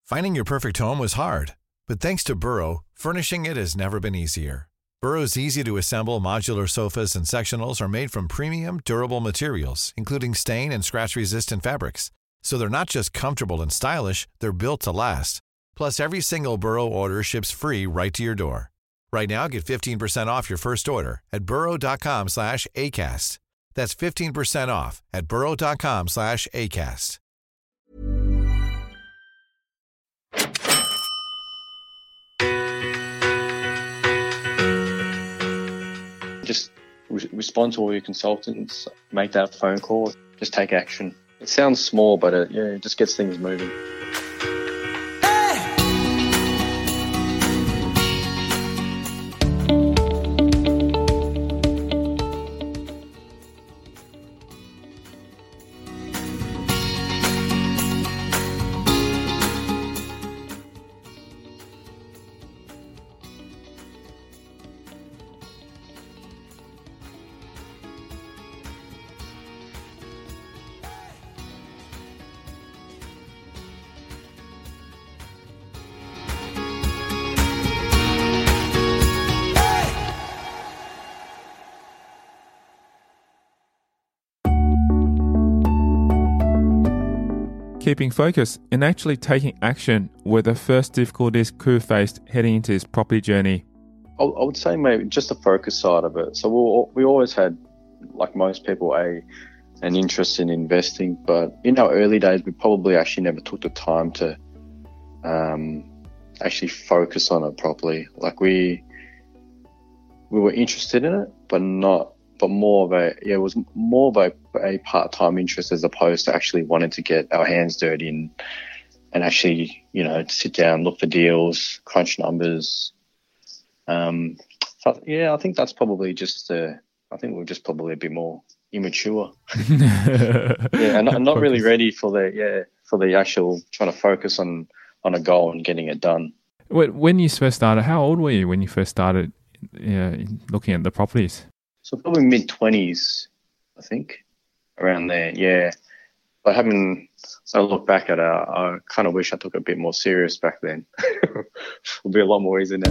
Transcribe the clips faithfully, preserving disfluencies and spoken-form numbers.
Finding your perfect home was hard, but thanks to Burrow, furnishing it has never been easier. Burrow's easy-to-assemble modular sofas and sectionals are made from premium, durable materials, including stain and scratch-resistant fabrics. So they're not just comfortable and stylish, they're built to last. Plus, every single Burrow order ships free right to your door. Right now, get fifteen percent off your first order at burrow.com slash ACAST. That's fifteen percent off at burrow.com slash ACAST. Just re- respond to all your consultants, make that phone call, just take action. It sounds small, but it, yeah, it just gets things moving. Keeping focus and actually taking action were the first difficulties Khoo faced heading into his property journey. I, I would say maybe just the focus side of it. So we we always had, like most people, a an interest in investing, but in our early days, we probably actually never took the time to um, actually focus on it properly. Like we we were interested in it, but not. But more of a, yeah, it was more of a, a part-time interest as opposed to actually wanting to get our hands dirty and, and actually, you know, sit down, look for deals, crunch numbers. Um, so yeah, I think that's probably just, uh, I think we're just probably a bit more immature. yeah, and I'm not really ready for the, yeah, for the actual trying to focus on, on a goal and getting it done. When you first started, how old were you when you first started uh, looking at the properties? So probably mid-twenties, I think, around there, yeah. But having I look back at it, I kind of wish I took it a bit more serious back then. It would be a lot more easy now.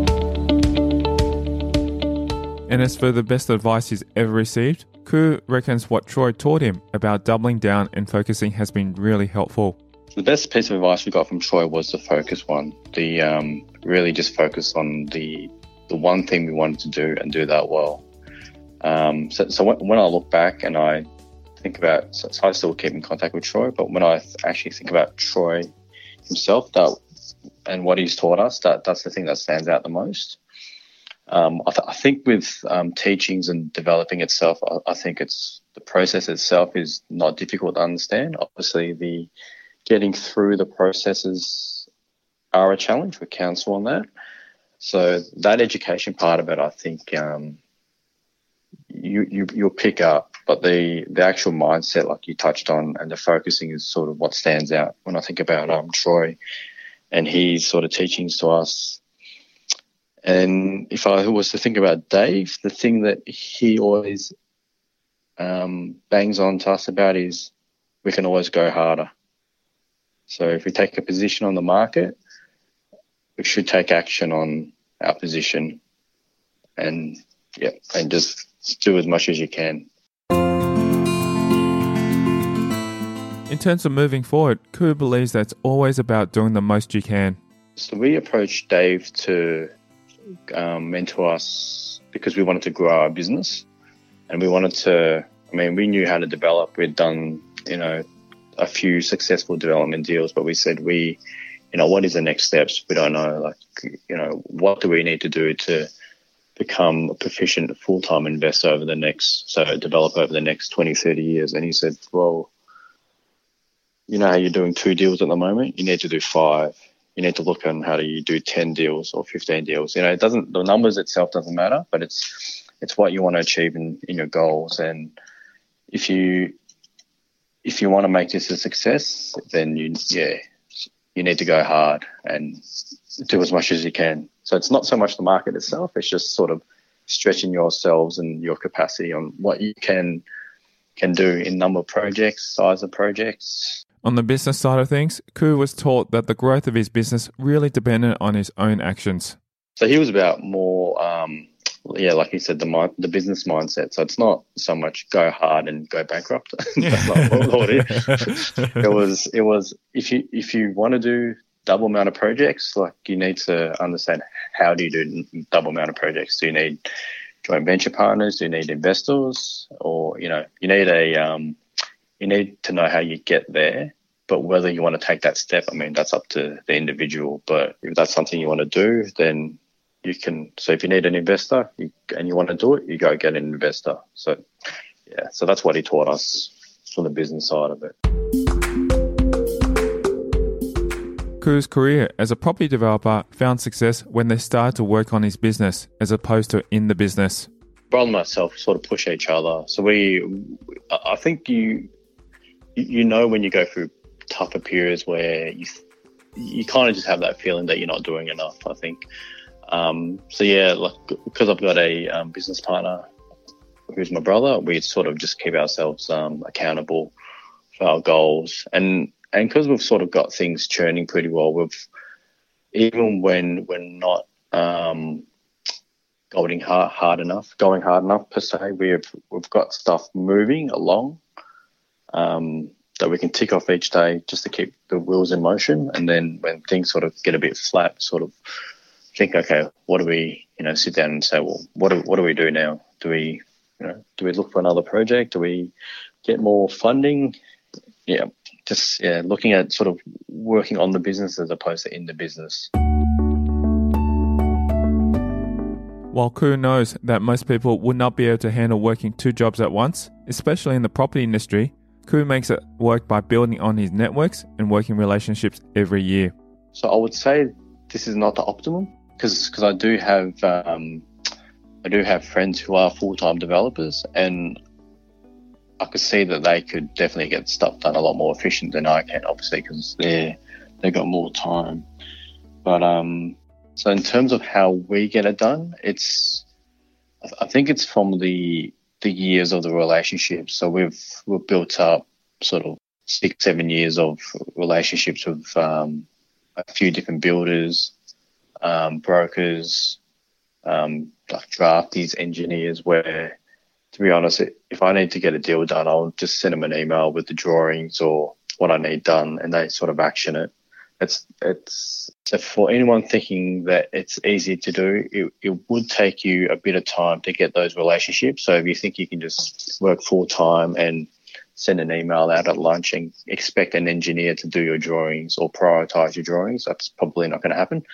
And as for the best advice he's ever received, Khoo reckons what Troy taught him about doubling down and focusing has been really helpful. The best piece of advice we got from Troy was the focus one. The um, really just focus on the the one thing we wanted to do and do that well. Um, so, so when, when I look back and I think about, so, so I still keep in contact with Troy, but when I th- actually think about Troy himself, that and what he's taught us, that that's the thing that stands out the most. Um, I, th- I think with um, teachings and developing itself, I, I think it's the process itself is not difficult to understand. Obviously, the getting through the processes are a challenge. We counsel on that. So that education part of it, I think. Um, You, you you'll pick up, but the the actual mindset, like you touched on, and the focusing is sort of what stands out when I think about um Troy and his sort of teachings to us. And if I was to think about Dave, the thing that he always um, bangs on to us about is we can always go harder. So if we take a position on the market, we should take action on our position, and yeah, and just do as much as you can. In terms of moving forward, Khoo believes that it's always about doing the most you can. So we approached Dave to um, mentor us because we wanted to grow our business, and we wanted to, I mean, we knew how to develop. We'd done, you know, a few successful development deals, but we said we, you know, what is the next steps? We don't know. Like, you know, what do we need to do to become a proficient full-time investor over the next, so develop over the next twenty, thirty years? And he said, well, you know how you're doing two deals at the moment? You need to do five. You need to look on how do you do ten deals or fifteen deals. You know, it doesn't, the numbers itself doesn't matter, but it's it's what you want to achieve in, in your goals. And if you if you want to make this a success, then you yeah, you need to go hard and do as much as you can. So it's not so much the market itself, it's just sort of stretching yourselves and your capacity on what you can can do in number of projects, size of projects. On the business side of things, Koo was taught that the growth of his business really depended on his own actions. So he was about more, um, yeah, like you said, the mind, the business mindset. So it's not so much go hard and go bankrupt. That's not what it is. It was, it was if you if you want to do double amount of projects, like you need to understand how do you do double amount of projects. Do you need joint venture partners? Do you need investors? Or you know, you need a um, you need to know how you get there. But whether you want to take that step, I mean, that's up to the individual. But if that's something you want to do, then you can. So if you need an investor you, and you want to do it, you go get an investor. So yeah, so that's what he taught us from the business side of it. Koo's career as a property developer found success when they started to work on his business as opposed to in the business. Brother and myself sort of push each other. So we, I think you, you know, when you go through tougher periods where you, you kind of just have that feeling that you're not doing enough. I think. Um, so yeah, like because I've got a um, business partner who's my brother, we sort of just keep ourselves um, accountable for our goals, and and because we've sort of got things churning pretty well, we've even when we're not um, going hard, hard enough, going hard enough per se, we've we've got stuff moving along um, that we can tick off each day just to keep the wheels in motion, and then when things sort of get a bit flat, sort of think, okay, what do we, you know, sit down and say, well, what do what do we do now? Do we, you know, do we look for another project? Do we get more funding? Yeah, just yeah, looking at sort of working on the business as opposed to in the business. While Koo knows that most people would not be able to handle working two jobs at once, especially in the property industry, Koo makes it work by building on his networks and working relationships every year. So I would say this is not the optimum because because I do have um, I do have friends who are full-time developers, and I could see that they could definitely get stuff done a lot more efficient than I can, obviously, because they they got more time. But um, so in terms of how we get it done, it's I think it's from the the years of the relationship. So we've we've built up sort of six seven years of relationships with um, a few different builders, um, brokers, um, like drafties, engineers, where, to be honest, if I need to get a deal done, I'll just send them an email with the drawings or what I need done, and they sort of action it. It's it's so for anyone thinking that it's easy to do, it, it would take you a bit of time to get those relationships. So if you think you can just work full time and send an email out at lunch and expect an engineer to do your drawings or prioritize your drawings, that's probably not going to happen.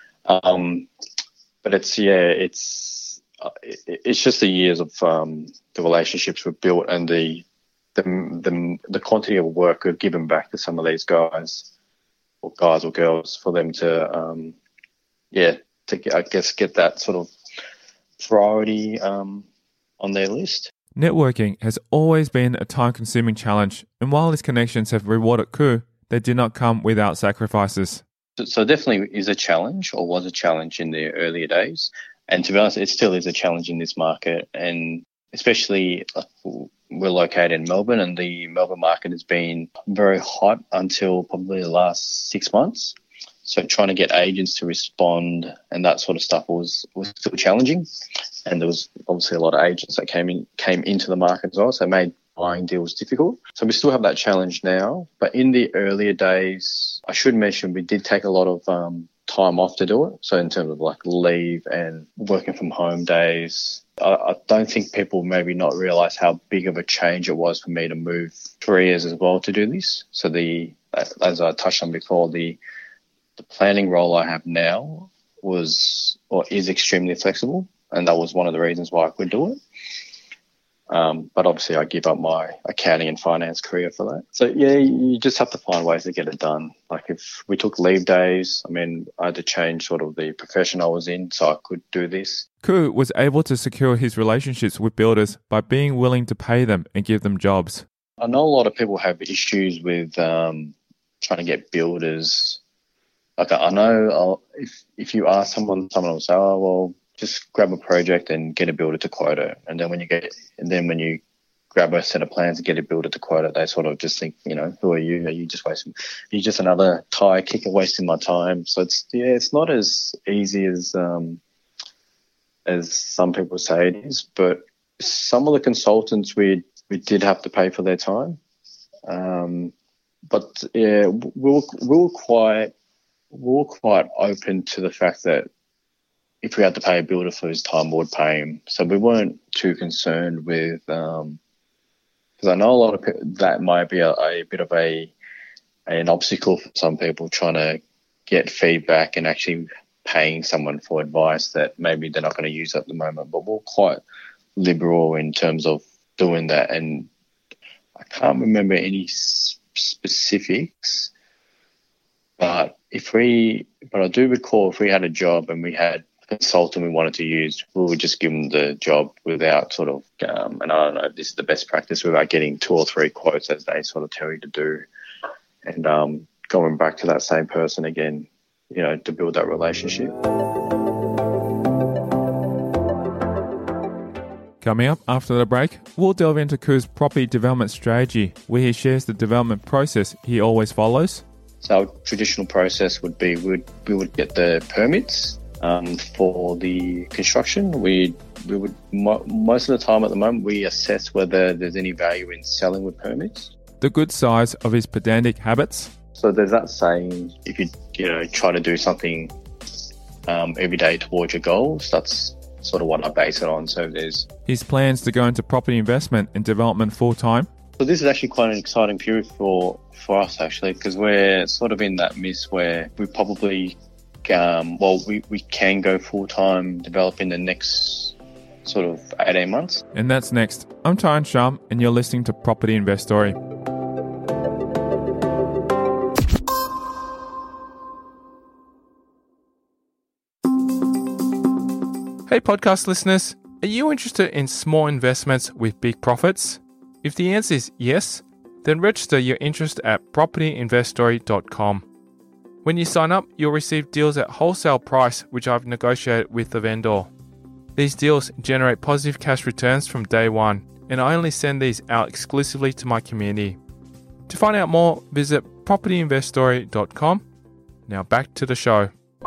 Um, but it's yeah, it's it's just the years of um, the relationships we've built and the the the, the quantity of work we've given back to some of these guys. Or guys or girls for them to, um, yeah, to I guess get that sort of priority um, on their list. Networking has always been a time-consuming challenge, and while his connections have rewarded Koo, they did not come without sacrifices. So, so definitely is a challenge, or was a challenge in the earlier days, and to be honest, it still is a challenge in this market, and especially like, we're located in Melbourne, and the Melbourne market has been very hot until probably the last six months. So trying to get agents to respond and that sort of stuff was, was still challenging. And there was obviously a lot of agents that came in came into the market as well, so it made buying deals difficult. So we still have that challenge now. But in the earlier days, I should mention we did take a lot of um, time off to do it. So in terms of like leave and working from home days, I, I don't think people maybe not realise how big of a change it was for me to move careers as well to do this. So the as I touched on before, the the planning role I have now was or is extremely flexible, and that was one of the reasons why I could do it. Um, but obviously I give up my accounting and finance career for that. So yeah, you just have to find ways to get it done. Like if we took leave days, I mean, I had to change sort of the profession I was in so I could do this. Koo was able to secure his relationships with builders by being willing to pay them and give them jobs. I know a lot of people have issues with um, trying to get builders. Like I know I'll, if if you ask someone, someone will say, oh, well, just grab a project and get a builder to quote it. And then when you get, and then when you grab a set of plans and get it built at the quota, they sort of just think, you know, who are you? Are you just wasting? Are you just another tire kicker wasting my time? So it's yeah, it's not as easy as um, as some people say it is. But some of the consultants we we did have to pay for their time. Um, but yeah, we were, we were quite we were quite open to the fact that if we had to pay a builder for his time, we would pay him. So we weren't too concerned with, because um, I know a lot of people, that might be a, a bit of a an obstacle for some people trying to get feedback and actually paying someone for advice that maybe they're not going to use at the moment. But we're quite liberal in terms of doing that. And I can't remember any specifics, but if we, but I do recall if we had a job and we had a consultant we wanted to use, we would just give them the job without sort of, um, and I don't know if this is the best practice, without getting two or three quotes as they sort of tell you to do, and um, going back to that same person again, you know, to build that relationship. Coming up after the break, we'll delve into Khoo's property development strategy, where he shares the development process he always follows. So our traditional process would be we would, we would get the permits um, for the construction. We we would mo- most of the time at the moment we assess whether there's any value in selling with permits. The good sides of his pedantic habits. So there's that saying, if you you know try to do something um, every day towards your goals, that's sort of what I base it on. So there's his plans to go into property investment and development full time. So this is actually quite an exciting period for, for us actually, because we're sort of in that miss where we probably, um, well, we, we can go full time develop in the next sort of eighteen months. And that's next. I'm Tyrone Shum and you're listening to Property Investory. Hey podcast listeners, are you interested in small investments with big profits? If the answer is yes, then register your interest at property investory dot com. When you sign up, you'll receive deals at wholesale price, which I've negotiated with the vendor. These deals generate positive cash returns from day one, and I only send these out exclusively to my community. To find out more, visit property investory dot com. Now back to the show.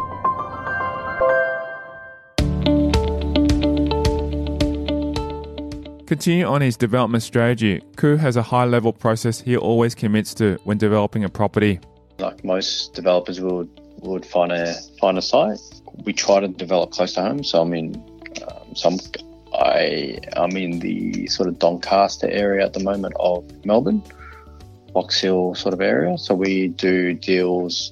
Continue on his development strategy. Khoo has a high-level process he always commits to when developing a property. Like most developers would would find a find a site. We try to develop close to home. So I mean, um, some I I'm in the sort of Doncaster area at the moment of Melbourne, Box Hill sort of area. So we do deals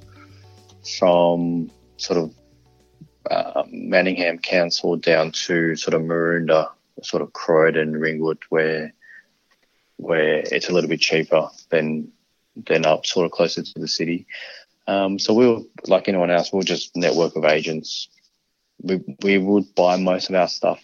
from sort of uh, Manningham Council down to sort of Maroondah, sort of Croydon, Ringwood, where where it's a little bit cheaper than than up sort of closer to the city. Um, so we'll, like anyone else, we'll just network of agents. We we would buy most of our stuff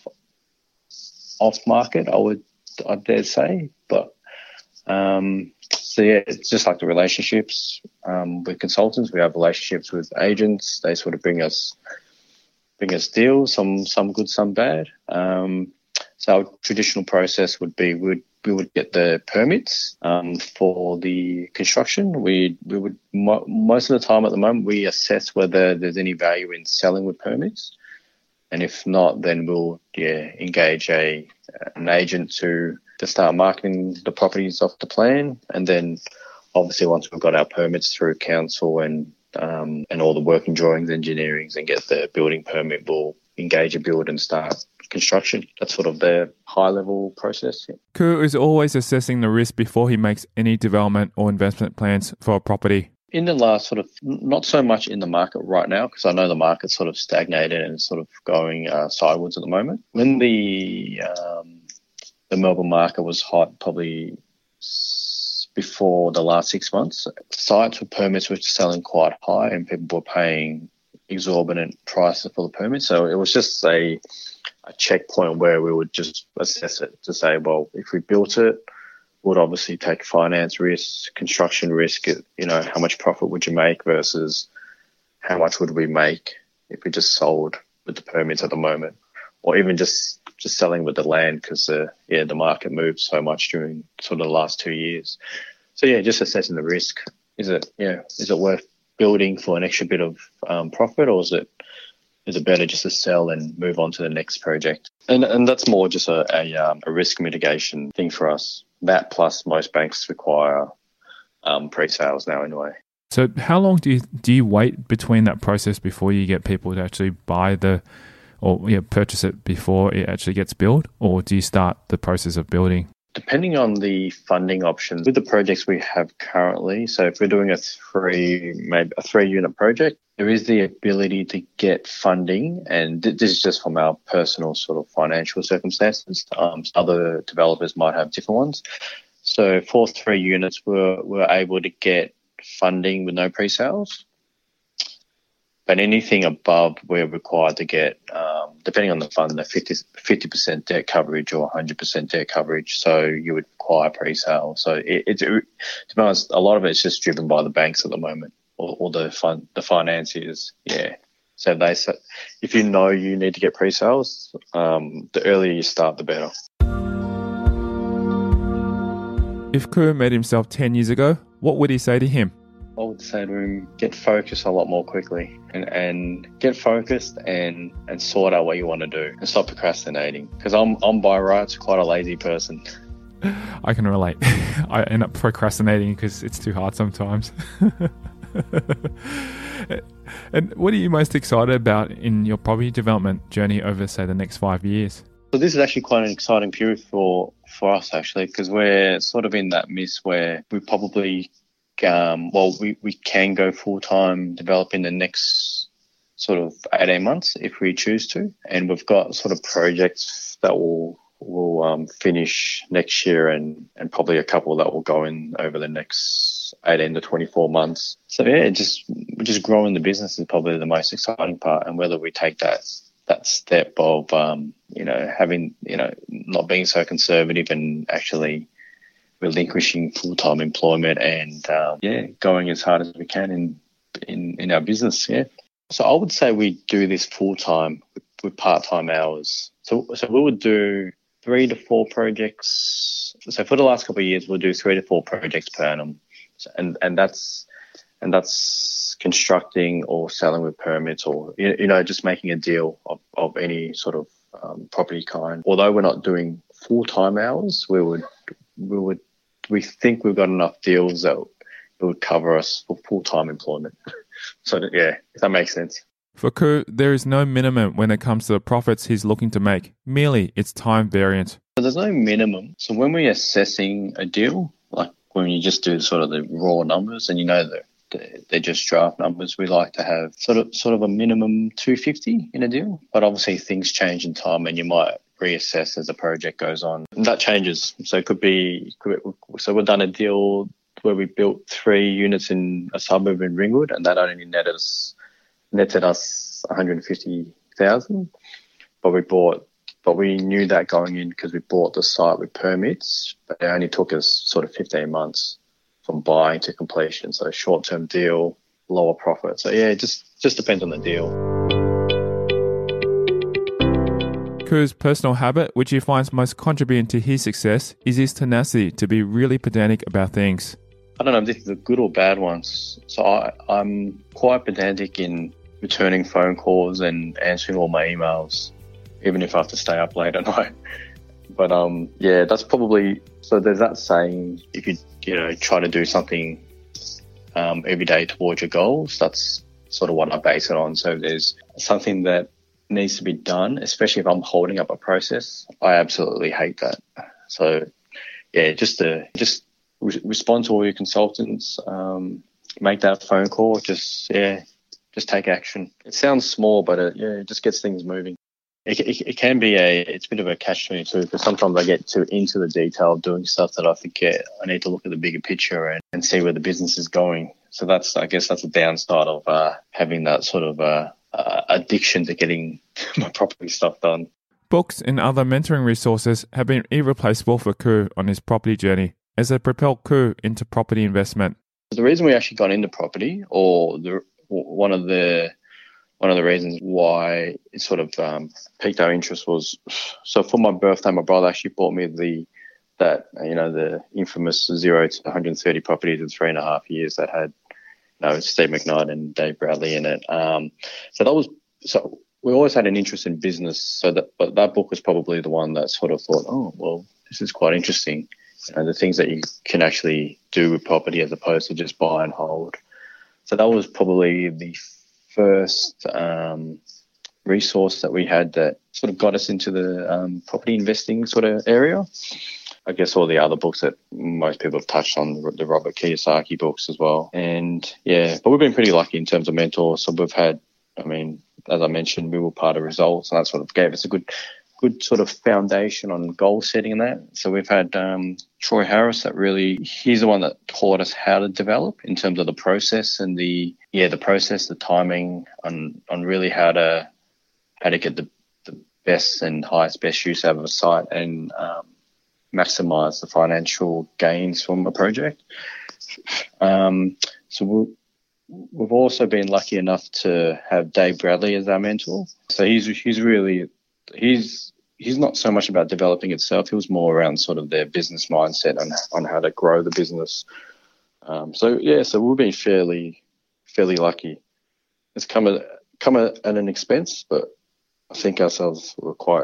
off market, I would I dare say, but um, so yeah, it's just like the relationships um, with consultants. We have relationships with agents. They sort of bring us bring us deals, some some good, some bad. Um, So our traditional process would be we would, we would get the permits um, for the construction. We we would mo- most of the time at the moment we assess whether there's any value in selling with permits, and if not, then we'll yeah engage a an agent to to start marketing the properties off the plan, and then obviously once we've got our permits through council and um, and all the working drawings, engineerings, and get the building permit, we'll engage a builder and start construction. That's sort of the high-level process. Yeah. Khoo is always assessing the risk before he makes any development or investment plans for a property. In the last sort of, not so much in the market right now, because I know the market's sort of stagnated and sort of going uh, sideways at the moment. When the um, the Melbourne market was hot, probably before the last six months, sites with permits were selling quite high and people were paying exorbitant prices for the permit. So it was just a a checkpoint where we would just assess it to say, well, if we built it, would obviously take finance risk, construction risk, you know, how much profit would you make versus how much would we make if we just sold with the permits at the moment, or even just just selling with the land because uh, yeah, the market moved so much during sort of the last two years. So yeah, just assessing the risk. Is it yeah, is it worth building for an extra bit of um, profit, or is it is it better just to sell and move on to the next project? And and that's more just a a, um, a risk mitigation thing for us. That plus most banks require um, pre-sales now anyway. So how long do you do you wait between that process before you get people to actually buy the or yeah, purchase it before it actually gets built, or do you start the process of building? Depending on the funding options with the projects we have currently, so if we're doing a three, maybe a three unit project, there is the ability to get funding, and this is just from our personal sort of financial circumstances. Um, other developers might have different ones. So for three units, we're, we're able to get funding with no pre-sales. But anything above, we're required to get, um, depending on the fund, the fifty percent debt coverage or one hundred percent debt coverage. So you would require pre-sale. So it, it, to be honest, a lot of it's just driven by the banks at the moment, or, or the fund, the financiers. Yeah. So they say, if you know you need to get pre-sales, um, the earlier you start, the better. If Koo met himself ten years ago, what would he say to him? I would say to him, get focused a lot more quickly and, and get focused and, and sort out what you want to do and stop procrastinating. Because I'm, I'm by rights quite a lazy person. I can relate. I end up procrastinating because it's too hard sometimes. And what are you most excited about in your property development journey over, say, the next five years? So this is actually quite an exciting period for, for us, actually, because we're sort of in that midst where we probably... Um, well, we, we can go full-time develop in the next sort of eighteen months if we choose to. And we've got sort of projects that will will um, finish next year and, and probably a couple that will go in over the next eighteen to twenty-four months. So, yeah, just just growing the business is probably the most exciting part, and whether we take that that step of, um, you know, having, you know, not being so conservative and actually relinquishing full-time employment and, um, yeah, going as hard as we can in, in, in our business, yeah. So I would say we do this full-time with, with part-time hours. So so we would do three to four projects. So for the last couple of years, we'll do three to four projects per annum. So, and, and that's and that's constructing or selling with permits or, you know, just making a deal of, of any sort of um, property kind. Although we're not doing full-time hours, we would we would we think we've got enough deals that it would cover us for full-time employment. So, that, yeah, if that makes sense. For Koo, there is no minimum when it comes to the profits he's looking to make. Merely, it's time variant. So there's no minimum. So when we're assessing a deal, like when you just do sort of the raw numbers and you know that they're just draft numbers, we like to have sort of sort of a minimum two hundred fifty in a deal. But obviously things change in time and you might reassess as the project goes on. And that changes. So it could be, so we've done a deal where we built three units in a suburb in Ringwood, and that only netted us, netted us one hundred fifty thousand. But we bought, but we knew that going in because we bought the site with permits, but it only took us sort of fifteen months from buying to completion. So short-term deal, lower profit. So yeah, it just, just depends on the deal. Koo's personal habit, which he finds most contributing to his success, is his tenacity to be really pedantic about things. I don't know if this is a good or bad one. So I, I'm quite pedantic in returning phone calls and answering all my emails, even if I have to stay up late at night. But um, yeah, that's probably, so there's that saying, if you, you know, try to do something um, every day towards your goals, that's sort of what I base it on. So if there's something that needs to be done, especially if I'm holding up a process, I absolutely hate that. So yeah, just to just re- respond to all your consultants, um, make that phone call, just yeah, just take action. It sounds small, but it, yeah, it just gets things moving. It, it, it can be a, it's a bit of a catch twenty-two because sometimes I get too into the detail of doing stuff that I forget. I need to look at the bigger picture and, and see where the business is going. So that's, I guess that's a downside of uh, having that sort of uh, uh, addiction to getting my property stuff done. Books and other mentoring resources have been irreplaceable for Koo on his property journey as they propelled Koo into property investment. The reason we actually got into property, or the one of the one of the reasons why it sort of um, piqued our interest was, so for my birthday, my brother actually bought me the that you know the infamous zero to one hundred thirty properties in three and a half years that had you know Steve McKnight and Dave Bradley in it. Um, so that was so we always had an interest in business. So that but that book was probably the one that sort of thought, oh well, this is quite interesting. You know, the things that you can actually do with property as opposed to just buy and hold. So that was probably the first um, resource that we had that sort of got us into the um, property investing sort of area. I guess all the other books that most people have touched on, the Robert Kiyosaki books as well. And yeah, but we've been pretty lucky in terms of mentors. So we've had, I mean, as I mentioned, we were part of Results, and that sort of gave us a good good sort of foundation on goal setting and that. So we've had um, Troy Harris that really, he's the one that taught us how to develop in terms of the process and the, yeah, the process, the timing on, on really how to, how to get the, the best and highest best use out of a site and um, maximize the financial gains from a project. Um, so we'll, we've also been lucky enough to have Dave Bradley as our mentor. So he's, he's really, he's, he's not so much about developing itself. He was more around sort of their business mindset and on how to grow the business. Um, so yeah, so we've been fairly, fairly lucky. It's come at, come at an expense, but I think ourselves were quite.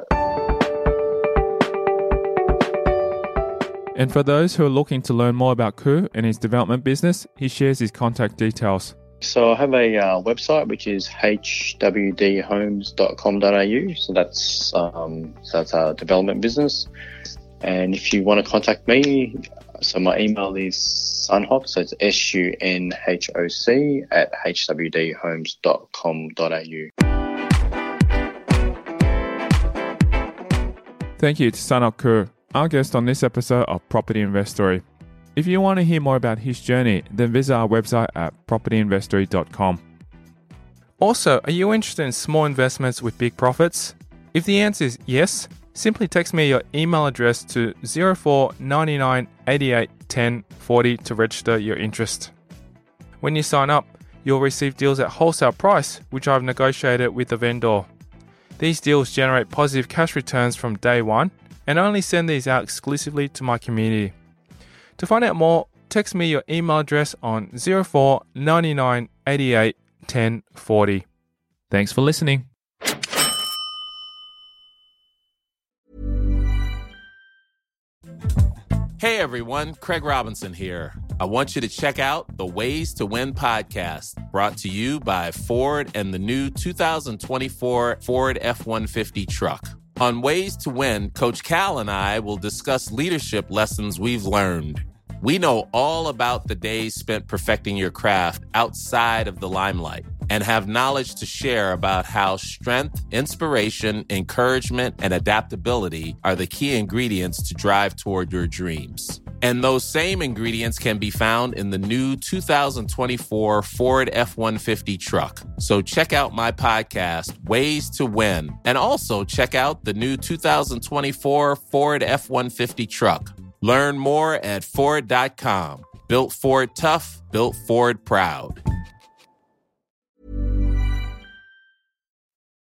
And for those who are looking to learn more about Koo and his development business, he shares his contact details. So I have a uh, website which is h w d homes dot com dot a u. So that's um, so that's our development business. And if you want to contact me, so my email is sunhoc, so it's S U N H O C at h w d homes dot com dot a u. Thank you to Sunhoc Koo, our guest on this episode of Property Investory. If you want to hear more about his journey, then visit our website at property investory dot com. Also, are you interested in small investments with big profits? If the answer is yes, simply text me your email address to zero four nine nine eight eight one zero four zero to register your interest. When you sign up, you'll receive deals at wholesale price, which I've negotiated with the vendor. These deals generate positive cash returns from day one, and I only send these out exclusively to my community. To find out more, text me your email address on zero four nine nine eight eight one zero four zero. Thanks for listening. Hey everyone, Craig Robinson here. I want you to check out the Ways to Win podcast, brought to you by Ford and the new two thousand twenty-four Ford F one fifty truck. On Ways to Win, Coach Cal and I will discuss leadership lessons we've learned. We know all about the days spent perfecting your craft outside of the limelight and have knowledge to share about how strength, inspiration, encouragement, and adaptability are the key ingredients to drive toward your dreams. And those same ingredients can be found in the new two thousand twenty-four Ford F one fifty truck. So check out my podcast, Ways to Win, and also check out the new two thousand twenty-four Ford F one fifty truck. Learn more at Ford dot com. Built Ford tough, built Ford proud.